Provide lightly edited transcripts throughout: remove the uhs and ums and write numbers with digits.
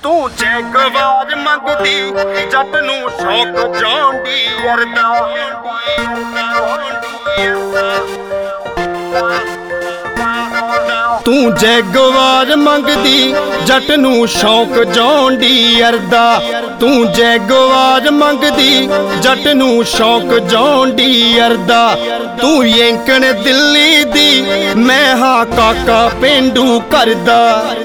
तू जैगवार मंगदी जट नू शौक जांडी अरदा तू जैगवार मंगदी जट नू शौक जांडी अरदा तू जैगवार मंगदी जट नू शौक जांडी अरदा तू यंकण दिल्ली दी मैं हां काका पेंडू करदा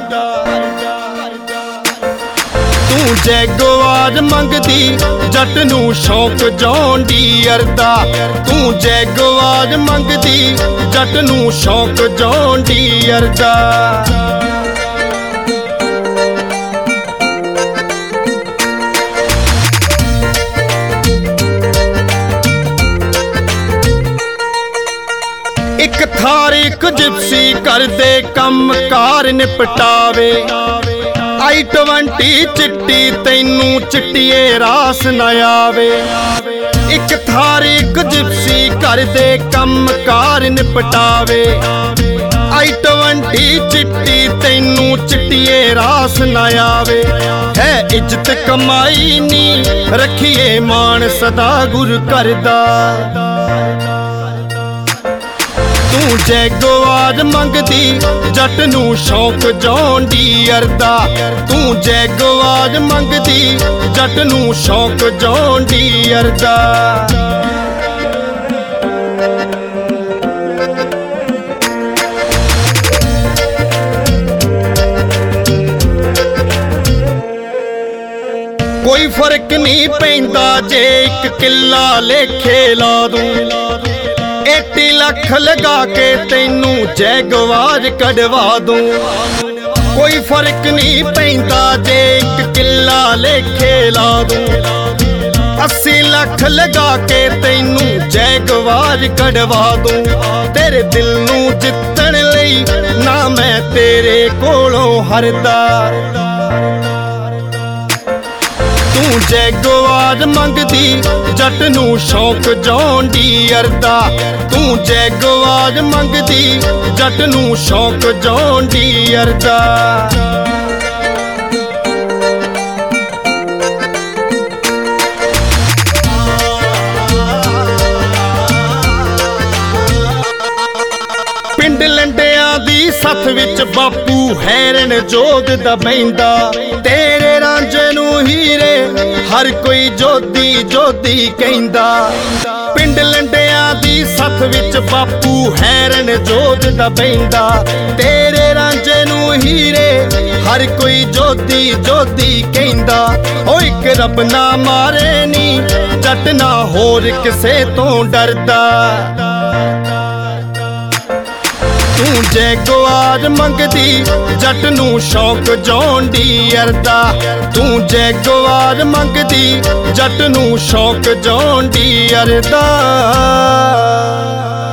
तू जैगवार मंगदी जट नू शौक जांडी अरदा तू जैगवार मंगदी जट नू शौक जांडी अरदा एक थार एक जिप्सी कर दे कम कार निपटावे I-20 चिट्टी तैनू चिट्टिए रास न आवे एक थार एक जिप्सी कर दे कम कार निपटावे I-20 चिट्टी तैनू चिट्टिए रास न आवे है इज्जत कमाई नी रखिए मान सदा गुर करदा तू जैगवार मंगदी जट नू शौक जांडी अरदा तू जैगवार मंगदी जट नू शौक जांडी अरदा कोई फर्क नहीं पैंदा जे एक किला लेखे ला दूं 80 लाख लगा के तैनू जैगवार कढ़वा दूं कोई फर्क नहीं पैंदा जे एक किला लेखे ला दूं 80 लाख लगा के तैनू जैगवार कढ़वा दूं तेरे दिल नू जितण लई ना मैं तेरे कोलों हरदा तू जैगवार मंगदी जट नू शौक जांडी अरदा तू जैगवार मंगदी जट नू शौक जांडी अरदा पिंड लंडिया दी सथ विच बापू हैरन जोग दा बैंदा तेरे रांझे नू हीरे हर कोई जोधी जोधी कहंदा पिंड लंडिया दी सथ विच बापू हैरन जोग दा बैंदा तेरे रांझे नू हीरे हर कोई जोधी जोधी कहंदा ओ इक रब ना मारे नी जट ना होर किसे तो डरदा तू जैगवार मंगदी जट नू शौक जांडी अरदा तू जैगवार मंगदी जट नू शौक जांडी अरदा।